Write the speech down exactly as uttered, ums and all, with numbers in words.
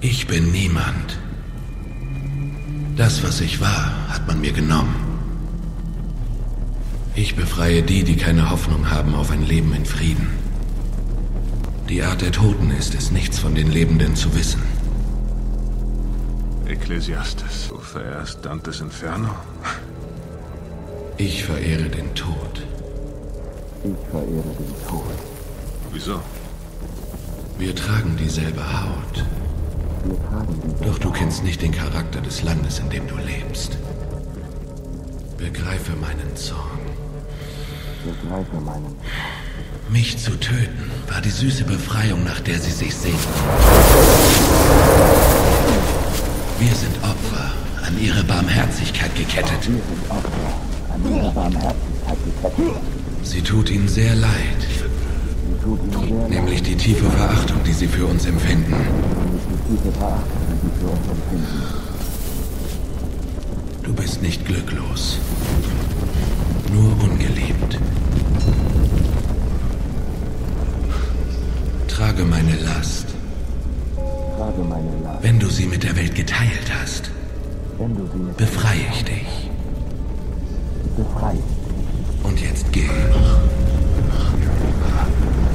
Ich bin niemand. Das, was ich war, hat man mir genommen. Ich befreie die, die keine Hoffnung haben auf ein Leben in Frieden. Die Art der Toten ist es, nichts von den Lebenden zu wissen. Ekklesiastes, du verehrst Dantes Inferno? Ich verehre den Tod. Ich verehre den Tod. Wieso? Wir tragen dieselbe Haut. Wir tragen dieselbe Doch du kennst nicht den Charakter des Landes, in dem du lebst. Begreife meinen Zorn. Begreife meinen. Mich zu töten war die süße Befreiung, nach der sie sich sehnen. Wir sind Opfer, an ihre Barmherzigkeit gekettet. Wir sind Opfer, an ihre Barmherzigkeit gekettet. Sie tut ihnen sehr leid. Sie tut ihnen sehr leid. Nämlich die tiefe Verachtung, die sie für uns empfinden. Nämlich die tiefe Verachtung, die sie für uns empfinden. Du bist nicht glücklos. Nur ungeliebt. Trage meine Last. Trage meine Last. Wenn du sie mit der Welt geteilt hast, Wenn du sie mit befreie ich dich. befreist. Und jetzt geh.